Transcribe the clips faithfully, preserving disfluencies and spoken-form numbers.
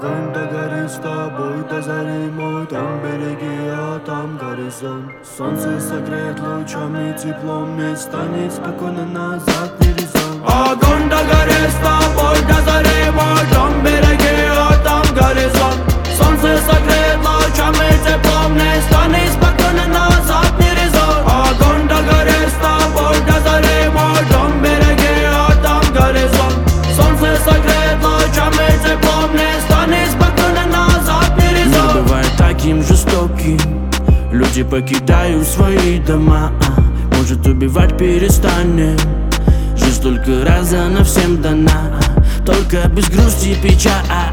Огонь догорит с тобой до зари, мой дом береги, а там горизонт. Солнце согреет лучами теплом, не станет спокойно, назад не резон. Огонь догорит с тобой до зари, мой дом береги, а там горизонт. Солнце согреет лучами теплом, не станет спокойно, назад не резон. Огонь догорит с тобой до зари, мой дом береги, а там горизонт. Солнце согреет лучами теплом, не станет спокойно, назад не резон. Мир бывает таким жестоким, люди покидают свои дома. Может, убивать перестанем, жизнь только раз она всем дана. Только без грусти и печаль,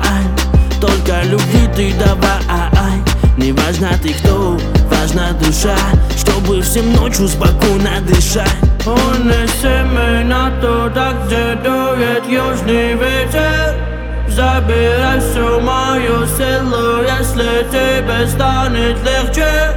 только любви ты давай. Не важно ты кто, важна душа, чтобы всем ночью спокойно дышать. Унеси меня туда, где дует южный ветер. Забирай всю мою силу, если тебе станет легче.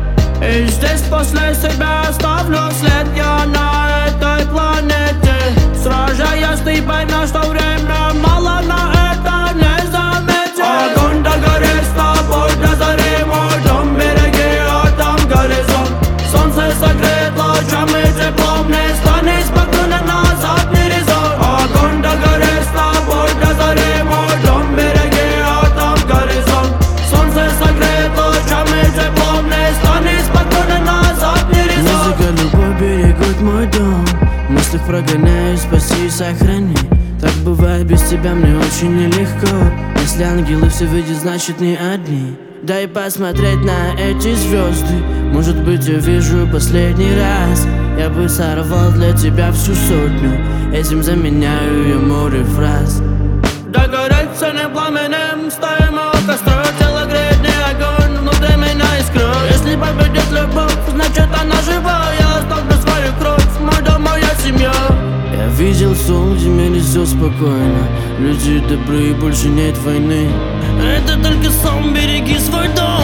И здесь после себя оставлю след я на этой планете. Сражаясь, ты поймешь, что время мало на это не заметит. Огонь догорит с тобой до зари, мой дом береги, а там горизонт. Солнце согреет лучами теплом, не станет спокойно, назад не резон. Огонь догорит с тобой до зари, мой дом береги, а там горизонт. Солнце согреет лучами теплом, не станет спокойно, назад не резон. Музыка, любовь берегут мой дом, мыслях прогоняю, спаси и сохрани. Так бывает, без тебя мне очень нелегко. Если ангелы все видят, значит не одни. Дай посмотреть на эти звезды, может быть я вижу последний раз. Я бы сорвал для тебя всю сотню, этим заменяю я море фраз. Догореть все не пламенем, стоим у костра, тело греет не огонь, внутри меня искра. Если победит любовь, значит она жива. Я оставлю свою кровь, мой дом, моя семья. Я видел сон, где мире все спокойно, люди добрые, больше нет войны. Это только сон, береги свой дом.